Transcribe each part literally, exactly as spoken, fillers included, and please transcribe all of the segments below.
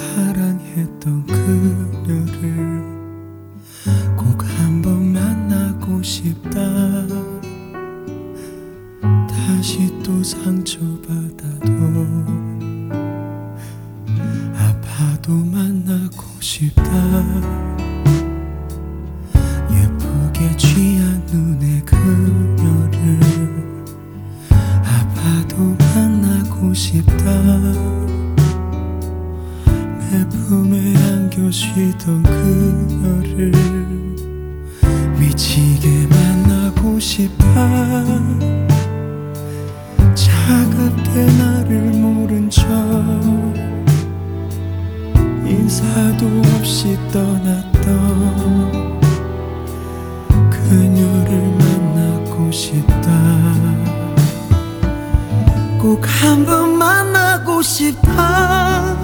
사랑했던 그녀를 꼭 한번 만나고 싶다. 다시 또 상처받아도 아파도 만나고 싶다. 예쁘게 취한 눈의 그녀를 아파도 만나고 싶다. 내 품에 안겨 쉬던 그녀를 미치게 만나고 싶다. 차갑게 나를 모른 척 인사도 없이 떠났던 그녀를 만나고 싶다. 꼭 한번 만나고 싶다.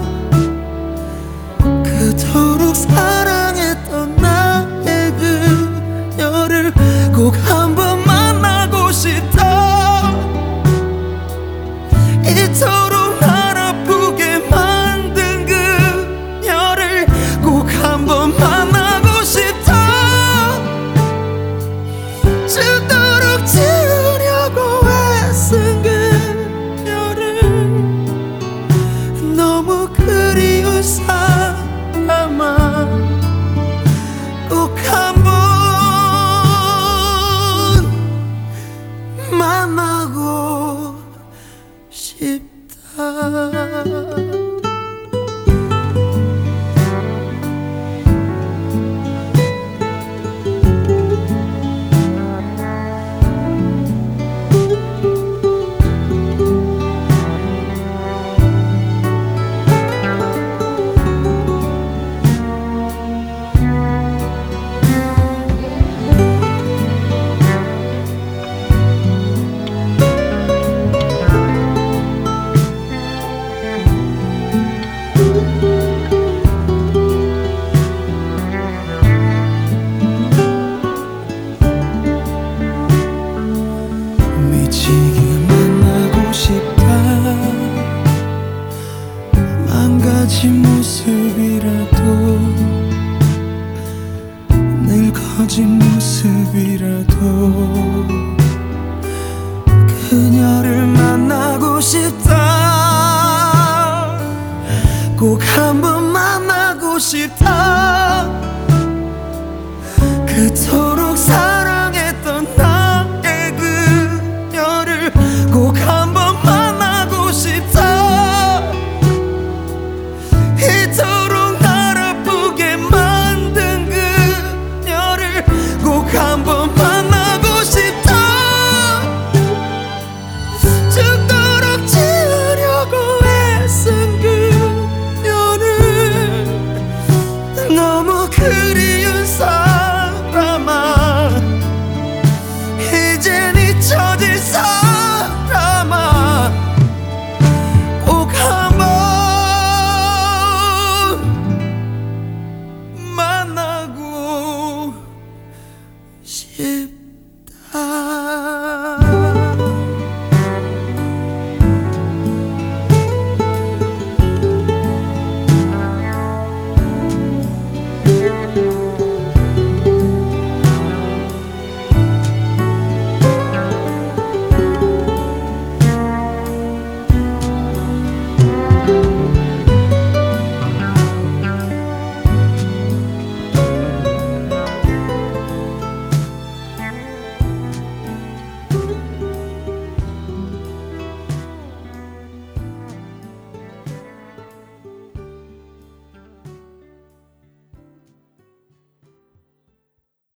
그토록 사랑했던 나의 그녀를 꼭 한번 만나고 싶다. 이토록 날 아프게 만든 그녀를 꼭 한번 만나고 싶다. 죽도록 지우려고 애쓴 그녀를 너무 그리운 사람아, 꼭 한번 만나고 싶다. 미치게 만나고 싶다. 망가진 모습이라도 늙어진 모습이라도 그녀를 만나고 싶다. 꼭 한번 만나고 싶다. 그토록 사